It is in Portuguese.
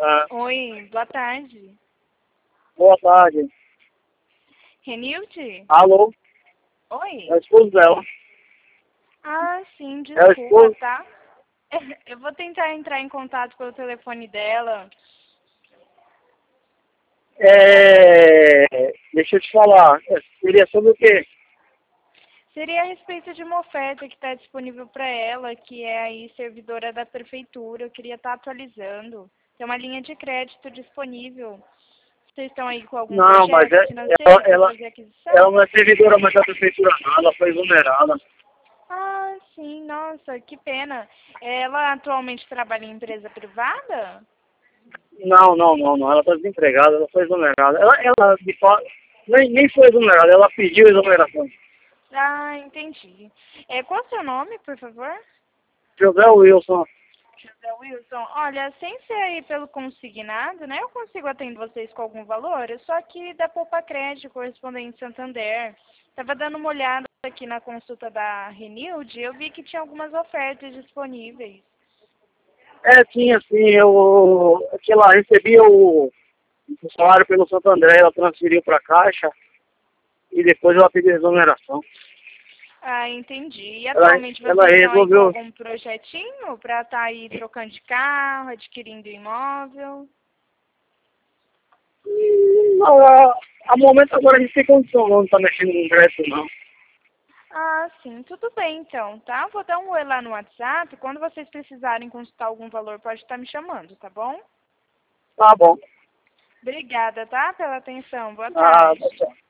Ah, Oi, boa tarde. boa tarde. Renilde? Alô? Oi. É o esposo dela. Ah, sim, É o desculpa, esposo. tá? Eu vou tentar entrar em contato pelo telefone dela. Deixa eu te falar. Seria sobre o quê? Seria a respeito de uma oferta que está disponível para ela, que é aí servidora da prefeitura. Eu queria estar atualizando. Tem uma linha de crédito disponível. Vocês estão aí com algum Não, mas projeto ela, financeiro para ela, fazer ela aquisição? não é servidora mais da prefeitura, não. Ela foi exonerada. Ah, sim, nossa, que pena. Ela atualmente trabalha em empresa privada? Não. Ela está desempregada, ela foi exonerada. Ela de fato, nem foi exonerada, ela pediu exoneração. Ah, entendi. Qual é o seu nome, por favor? José Wilson. José Wilson. Olha, sem ser aí pelo consignado, né? Eu consigo atender vocês com algum valor. Eu sou aqui da Poupa Crédito, correspondente Santander. Tava dando uma olhada aqui na consulta da Renilde e eu vi que tinha algumas ofertas disponíveis. Tinha assim, que ela recebia o salário pelo Santo André, ela transferiu para a Caixa e depois ela pediu exoneração. Ah, entendi. E Ela, atualmente ela vocês estão aí com resolveu. algum projetinho para estar aí trocando de carro, adquirindo imóvel? Não, a momento agora a gente tem condição, não tá mexendo com crédito, não. Ah, sim, tudo bem então, tá? Vou dar um oi lá no WhatsApp. Quando vocês precisarem consultar algum valor, pode estar me chamando, tá bom? Tá bom. Obrigada, tá? Pela atenção. Boa Ah, tá tarde. certo.